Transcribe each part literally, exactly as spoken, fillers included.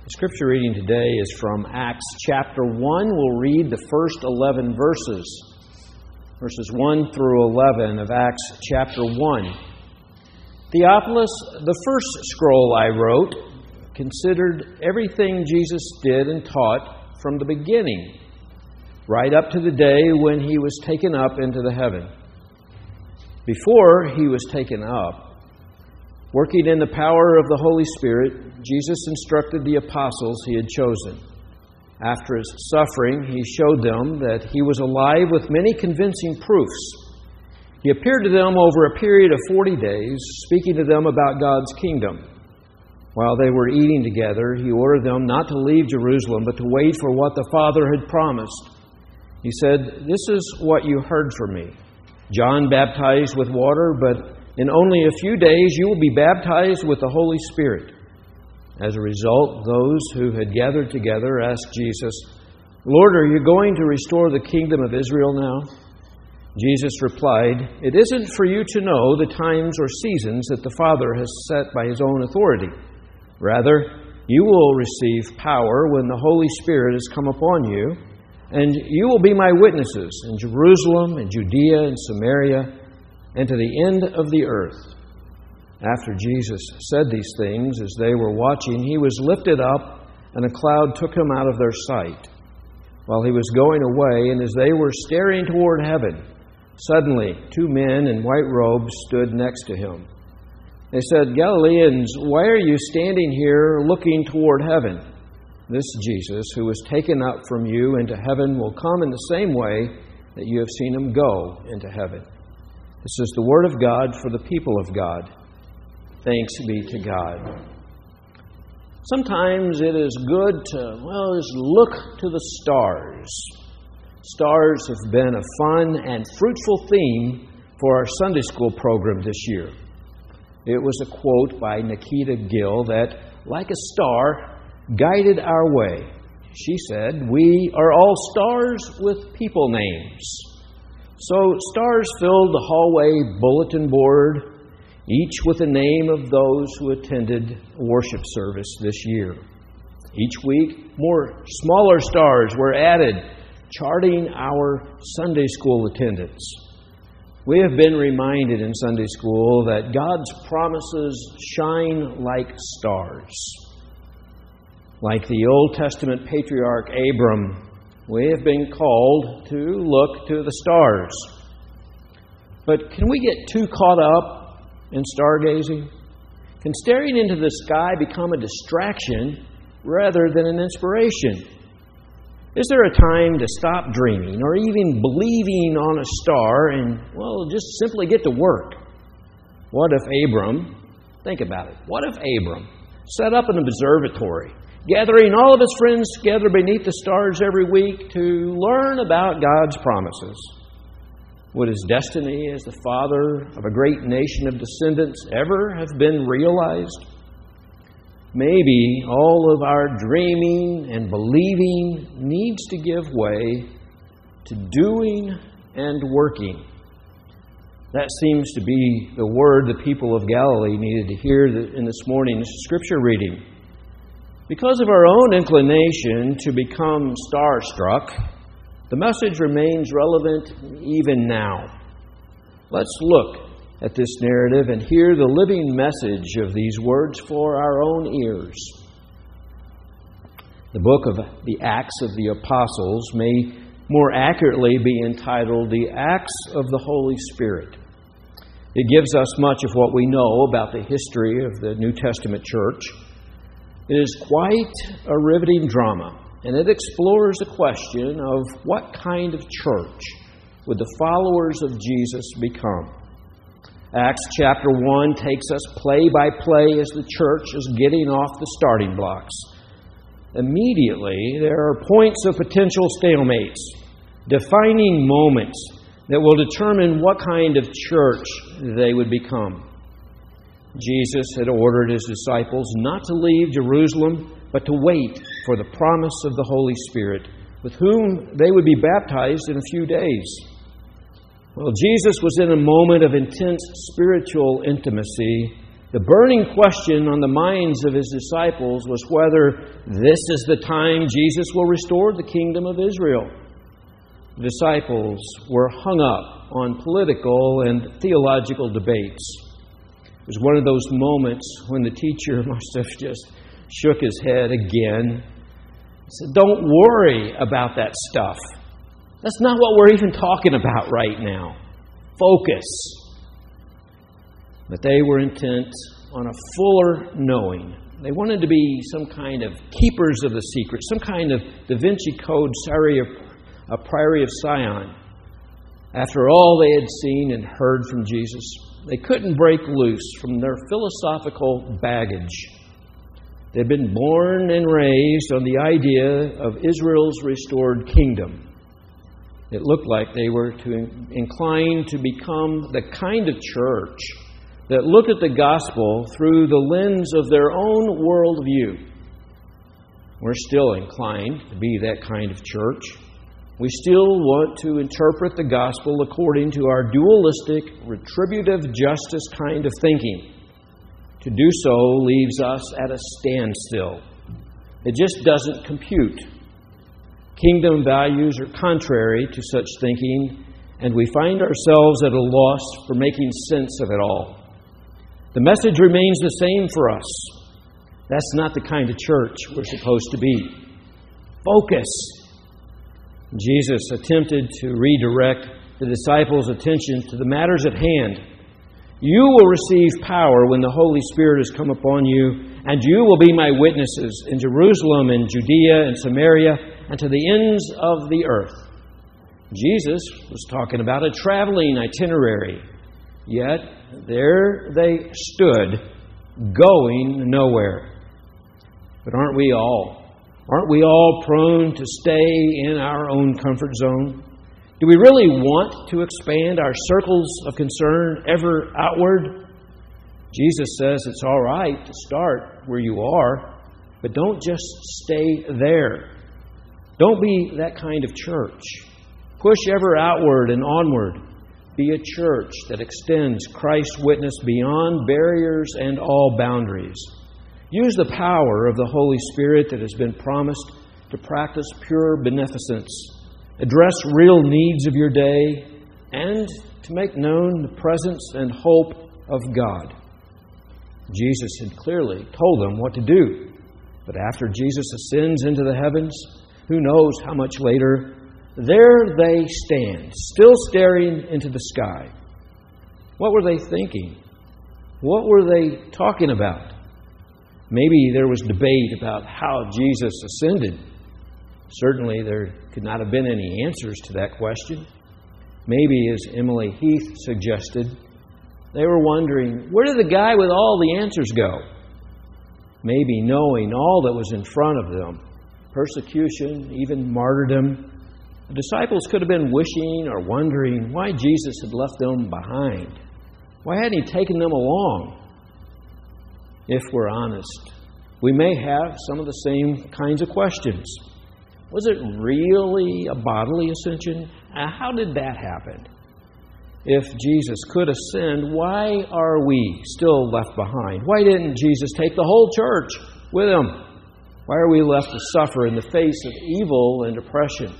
The scripture reading today is from Acts chapter one. We'll read the first eleven verses, verses one through eleven of Acts chapter one. Theophilus, the first scroll I wrote, considered everything Jesus did and taught from the beginning, right up to the day when he was taken up into the heaven. Before he was taken up, working in the power of the Holy Spirit, Jesus instructed the apostles he had chosen. After his suffering, he showed them that he was alive with many convincing proofs. He appeared to them over a period of forty days, speaking to them about God's kingdom. While they were eating together, he ordered them not to leave Jerusalem, but to wait for what the Father had promised. He said, "This is what you heard from me. John baptized with water, but in only a few days you will be baptized with the Holy Spirit." As a result, those who had gathered together asked Jesus, "Lord, are you going to restore the kingdom of Israel now?" Jesus replied, "It isn't for you to know the times or seasons that the Father has set by his own authority. Rather, you will receive power when the Holy Spirit has come upon you, and you will be my witnesses in Jerusalem and Judea and Samaria, and to the end of the earth." After Jesus said these things, as they were watching, he was lifted up, and a cloud took him out of their sight. While he was going away, and as they were staring toward heaven, suddenly two men in white robes stood next to him. They said, "Galileans, why are you standing here looking toward heaven? This Jesus, who was taken up from you into heaven, will come in the same way that you have seen him go into heaven." This is the word of God for the people of God. Thanks be to God. Sometimes it is good to, well, just look to the stars. Stars have been a fun and fruitful theme for our Sunday school program this year. It was a quote by Nikita Gill that, like a star, guided our way. She said, "We are all stars with people names." So stars filled the hallway bulletin board, each with the name of those who attended worship service this year. Each week, more smaller stars were added, charting our Sunday school attendance. We have been reminded in Sunday school that God's promises shine like stars. Like the Old Testament patriarch Abram, we have been called to look to the stars. But can we get too caught up in stargazing? Can staring into the sky become a distraction rather than an inspiration? Is there a time to stop dreaming or even believing on a star and, well, just simply get to work? What if Abram, think about it, what if Abram set up an observatory, gathering all of his friends together beneath the stars every week to learn about God's promises? Would his destiny as the father of a great nation of descendants ever have been realized? Maybe all of our dreaming and believing needs to give way to doing and working. That seems to be the word the people of Galilee needed to hear in this morning's scripture reading. Because of our own inclination to become starstruck, the message remains relevant even now. Let's look at this narrative and hear the living message of these words for our own ears. The book of the Acts of the Apostles may more accurately be entitled The Acts of the Holy Spirit. It gives us much of what we know about the history of the New Testament church. It is quite a riveting drama, and it explores the question of what kind of church would the followers of Jesus become. Acts chapter one takes us play by play as the church is getting off the starting blocks. Immediately, there are points of potential stalemates, defining moments that will determine what kind of church they would become. Jesus had ordered his disciples not to leave Jerusalem, but to wait for the promise of the Holy Spirit, with whom they would be baptized in a few days. Well, Jesus was in a moment of intense spiritual intimacy The burning question on the minds of His disciples was whether this is the time Jesus will restore the kingdom of Israel. The disciples were hung up on political and theological debates. It was one of those moments when the teacher must have just shook his head again. He said, "Don't worry about that stuff. That's not what we're even talking about right now. Focus." But they were intent on a fuller knowing. They wanted to be some kind of keepers of the secret, some kind of Da Vinci Code a Priory of Sion. After all they had seen and heard from Jesus, they couldn't break loose from their philosophical baggage. They'd been born and raised on the idea of Israel's restored kingdom. It looked like they were to inclined to become the kind of church that looked at the gospel through the lens of their own worldview. We're still inclined to be that kind of church. We still want to interpret the gospel according to our dualistic, retributive justice kind of thinking. To do so leaves us at a standstill. It just doesn't compute. Kingdom values are contrary to such thinking, and we find ourselves at a loss for making sense of it all. The message remains the same for us. That's not the kind of church we're supposed to be. Focus. Jesus attempted to redirect the disciples' attention to the matters at hand. You will receive power when the Holy Spirit has come upon you, and you will be my witnesses in Jerusalem and Judea and Samaria and to the ends of the earth. Jesus was talking about a traveling itinerary, yet there they stood, going nowhere. But aren't we all? Aren't we all prone to stay in our own comfort zone? Do we really want to expand our circles of concern ever outward? Jesus says it's all right to start where you are, but don't just stay there. Don't be that kind of church. Push ever outward and onward. Be a church that extends Christ's witness beyond barriers and all boundaries. Use the power of the Holy Spirit that has been promised to practice pure beneficence, address real needs of your day, and to make known the presence and hope of God. Jesus had clearly told them what to do. But after Jesus ascends into the heavens, who knows how much later, there they stand, still staring into the sky. What were they thinking? What were they talking about? Maybe there was debate about how Jesus ascended. Certainly there could not have been any answers to that question. Maybe, as Emily Heath suggested, they were wondering, where did the guy with all the answers go? Maybe knowing all that was in front of them, persecution, even martyrdom, the disciples could have been wishing or wondering why Jesus had left them behind. Why hadn't He taken them along? If we're honest, we may have some of the same kinds of questions. Was it really a bodily ascension? How did that happen? If Jesus could ascend, why are we still left behind? Why didn't Jesus take the whole church with Him? Why are we left to suffer in the face of evil and oppression?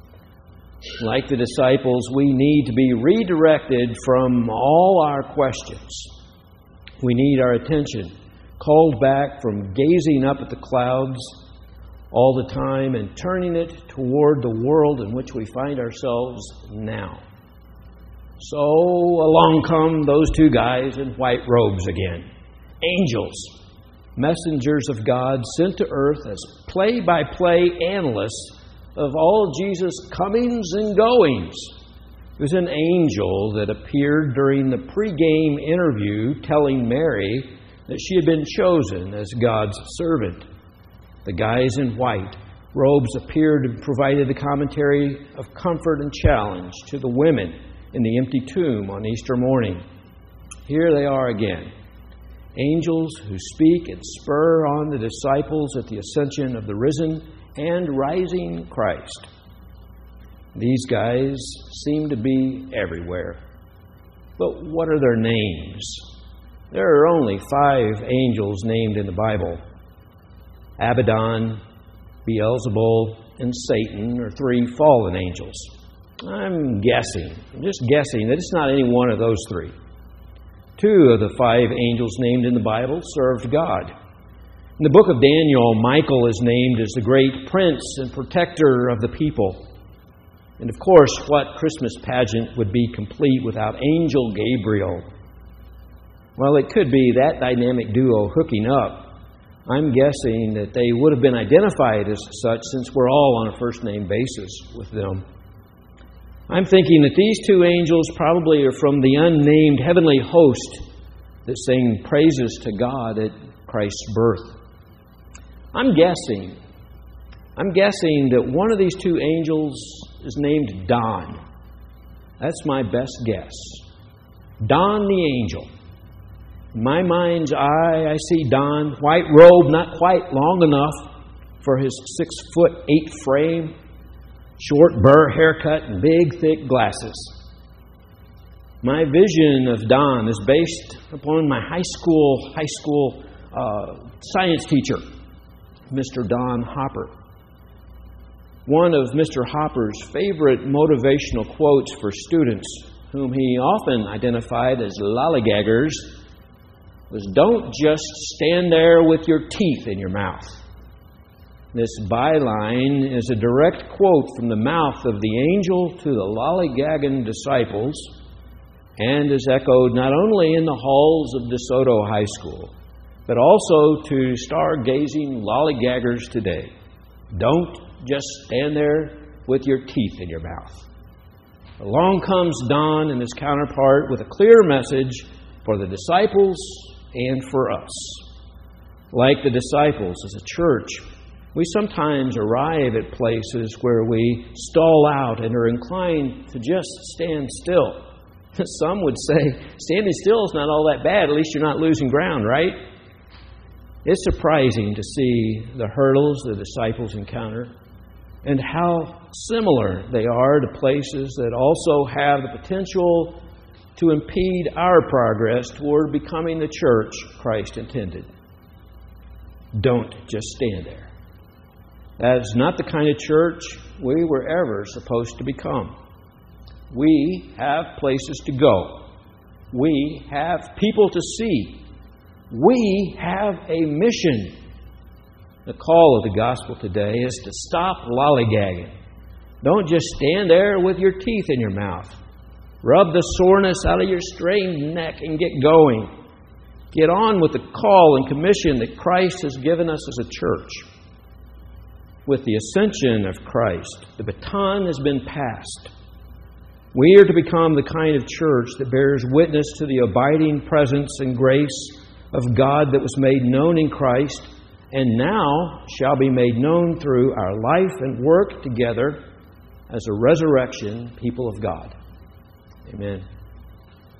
Like the disciples, we need to be redirected from all our questions. We need our attention called back from gazing up at the clouds all the time and turning it toward the world in which we find ourselves now. So along come those two guys in white robes again. Angels, messengers of God sent to earth as play-by-play analysts of all Jesus' comings and goings. It was an angel that appeared during the pre-game interview telling Mary that she had been chosen as God's servant. The guys in white robes appeared and provided a commentary of comfort and challenge to the women in the empty tomb on Easter morning. Here they are again, angels who speak and spur on the disciples at the ascension of the risen and rising Christ. These guys seem to be everywhere. But what are their names? There are only five angels named in the Bible. Abaddon, Beelzebul, and Satan are three fallen angels. I'm guessing, I'm just guessing that it's not any one of those three. Two of the five angels named in the Bible served God. In the book of Daniel, Michael is named as the great prince and protector of the people. And of course, what Christmas pageant would be complete without Angel Gabriel? Well, it could be that dynamic duo hooking up. I'm guessing that they would have been identified as such since we're all on a first-name basis with them. I'm thinking that these two angels probably are from the unnamed heavenly host that sang praises to God at Christ's birth. I'm guessing, I'm guessing that one of these two angels is named Don. That's my best guess. Don the angel. In my mind's eye, I see Don, white robe, not quite long enough for his six foot eight frame, short burr haircut, and big, thick glasses. My vision of Don is based upon my high school high school uh, science teacher, Mister Don Hopper. One of Mister Hopper's favorite motivational quotes for students, whom he often identified as lollygaggers, was, "Don't just stand there with your teeth in your mouth." This byline is a direct quote from the mouth of the angel to the lollygagging disciples and is echoed not only in the halls of DeSoto High School, but also to stargazing lollygaggers today. Don't just stand there with your teeth in your mouth. Along comes Don and his counterpart with a clear message for the disciples and for us. Like the disciples as a church, we sometimes arrive at places where we stall out and are inclined to just stand still. Some would say, standing still is not all that bad. At least you're not losing ground, right? It's surprising to see the hurdles the disciples encounter and how similar they are to places that also have the potential to impede our progress toward becoming the church Christ intended. Don't just stand there. That is not the kind of church we were ever supposed to become. We have places to go. We have people to see. We have a mission. The call of the gospel today is to stop lollygagging. Don't just stand there with your teeth in your mouth. Rub the soreness out of your strained neck and get going. Get on with the call and commission that Christ has given us as a church. With the ascension of Christ, the baton has been passed. We are to become the kind of church that bears witness to the abiding presence and grace of God that was made known in Christ and now shall be made known through our life and work together as a resurrection people of God. Amen.